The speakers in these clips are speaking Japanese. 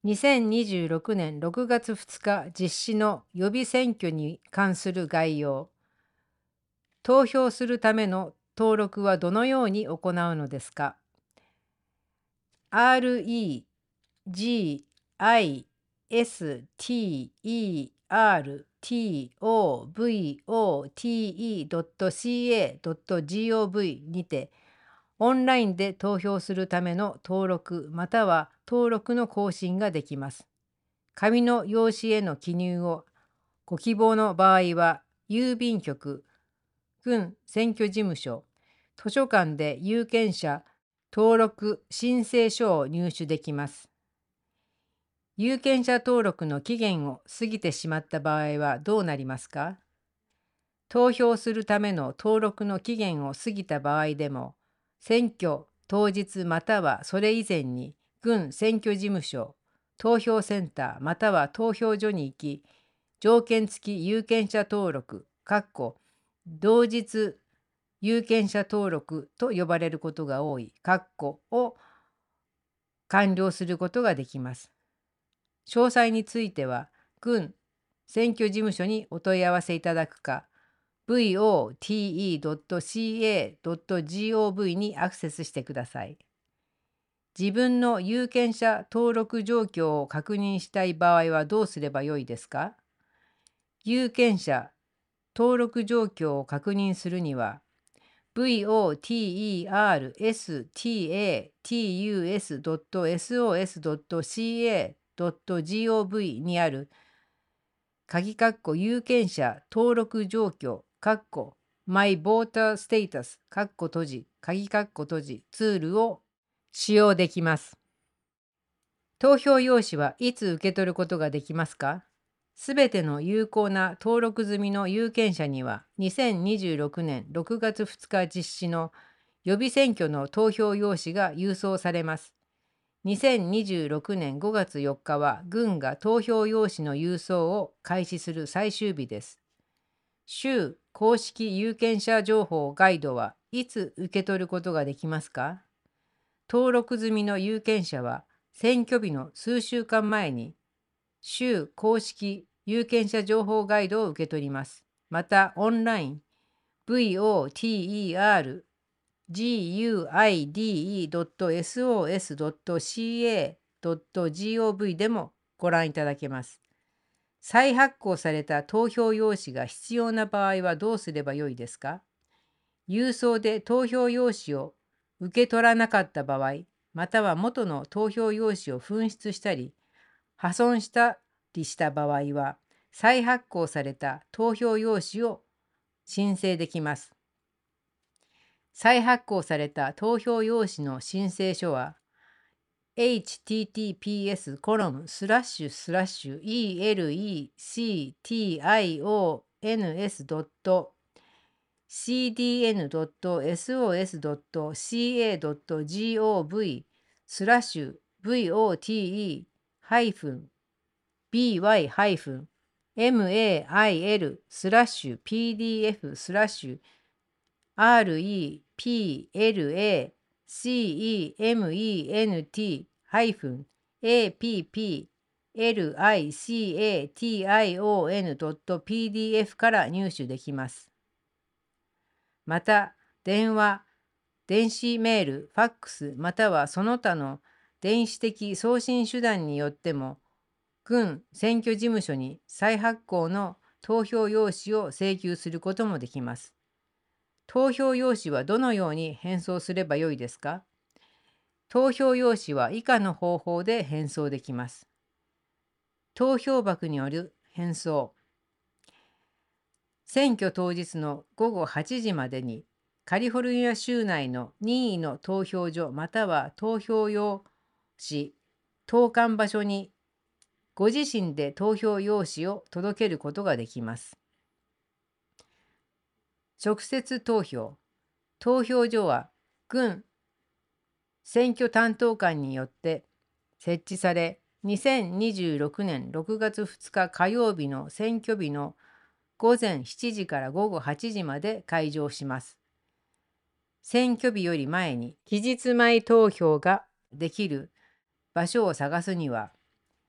2026年6月2日実施の予備選挙に関する概要。投票するための登録はどのように行うのですか？ registertovote.ca.gov にてオンラインで投票するための登録または登録の更新ができます。紙の用紙への記入をご希望の場合は、郵便局、郡選挙事務所、図書館で有権者登録申請書を入手できます。有権者登録の期限を過ぎてしまった場合はどうなりますか？投票するための登録の期限を過ぎた場合でも、選挙当日またはそれ以前に郡選挙事務所、投票センターまたは投票所に行き、条件付き有権者登録同日有権者登録と呼ばれることが多いを完了することができます。詳細については、郡選挙事務所にお問い合わせいただくか、vote.ca.gov にアクセスしてください。自分の有権者登録状況を確認したい場合はどうすればよいですか？有権者登録状況を確認するには、voterstatus.sos.ca.gov にある有権者登録状況My Voter Status ツールを使用できます。投票用紙はいつ受け取ることができますか？すべての有効な登録済みの有権者には、2026年6月2日実施の予備選挙の投票用紙が郵送されます。2026年5月4日は、郡が投票用紙の郵送を開始する最終日です。州公式有権者情報ガイドはいつ受け取ることができますか？登録済みの有権者は、選挙日の数週間前に、州公式有権者情報ガイドを受け取ります。また、オンライン voterguide.sos.ca.gov でもご覧いただけます。再発行された投票用紙が必要な場合はどうすればよいですか？郵送で投票用紙を受け取らなかった場合、または元の投票用紙を紛失したり、破損したりした場合は、再発行された投票用紙を申請できます。再発行された投票用紙の申請書は、https://repl-cment-applement-application.pdf から入手できます。また、電話、電子メール、ファックス、またはその他の電子的送信手段によっても、郡選挙事務所に再発行の投票用紙を請求することもできます。投票用紙はどのように返送すればよいですか？投票用紙は以下の方法で返送できます。投票箱による返送。選挙当日の午後8時までに、カリフォルニア州内の任意の投票所または投票用紙投函場所にご自身で投票用紙を届けることができます。直接投票。投票所は郡選挙担当官によって設置され、2026年6月2日火曜日の選挙日の午前7時から午後8時まで開場します。選挙日より前に期日前投票ができる場所を探すには、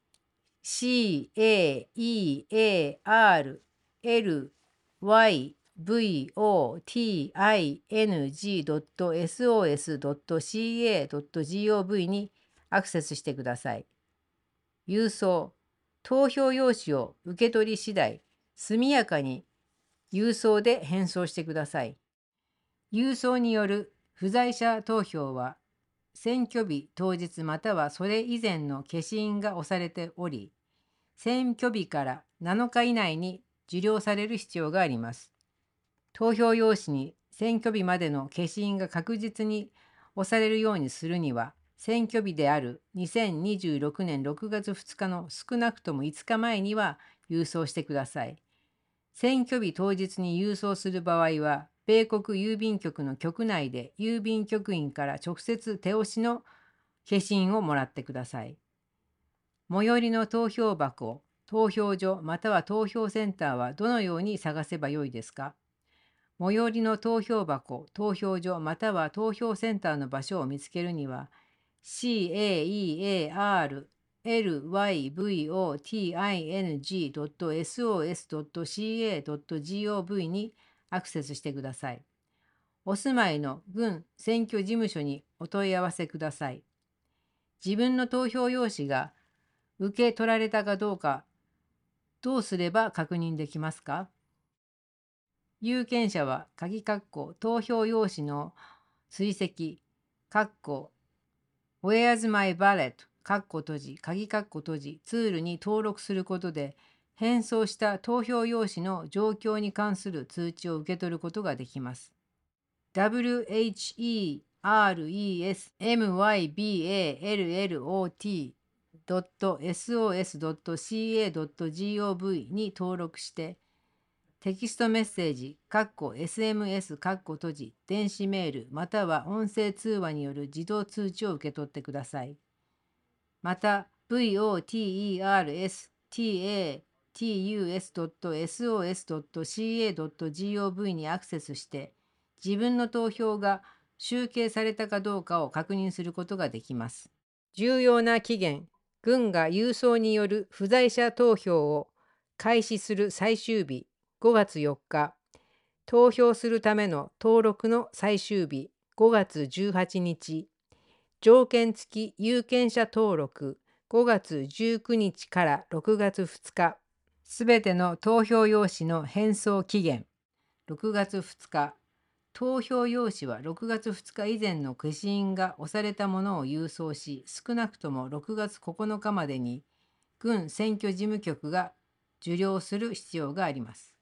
careryvoting.sos.ca.gov にアクセスしてください。郵送、投票用紙を受け取り次第、速やかに郵送で返送してください。郵送による不在者投票は、選挙日当日またはそれ以前の消印が押されており、選挙日から7日以内に受領される必要があります。投票用紙に選挙日までの消印が確実に押されるようにするには、選挙日である2026年6月2日の少なくとも5日前には郵送してください。選挙日当日に郵送する場合は、米国郵便局の局内で郵便局員から直接手押しの消印をもらってください。最寄りの投票箱、投票所または投票センターはどのように探せばよいですか？最寄りの投票箱、投票所または投票センターの場所を見つけるには、careryvoting.sos.ca.gov にアクセスしてください。お住まいの郡選挙事務所にお問い合わせください。自分の投票用紙が受け取られたかどうか、どうすれば確認できますか？有権者は鍵括弧投票用紙の追跡括弧 Where's my ballot 括弧閉じ鍵括弧閉じツールに登録することで、返送した投票用紙の状況に関する通知を受け取ることができます。wheresmyballot.sos.ca.gov に登録して、テキストメッセージ、SMS、閉じ、電子メール、または音声通話による自動通知を受け取ってください。また、voterstatus.sos.ca.gov にアクセスして、自分の投票が集計されたかどうかを確認することができます。重要な期限、軍が郵送による不在者投票を開始する最終日、5月4日、投票するための登録の最終日、5月18日、条件付き有権者登録、5月19日から6月2日、すべての投票用紙の返送期限、6月2日、投票用紙は6月2日以前の消印が押されたものを郵送し、少なくとも6月9日までに、郡選挙事務局が受領する必要があります。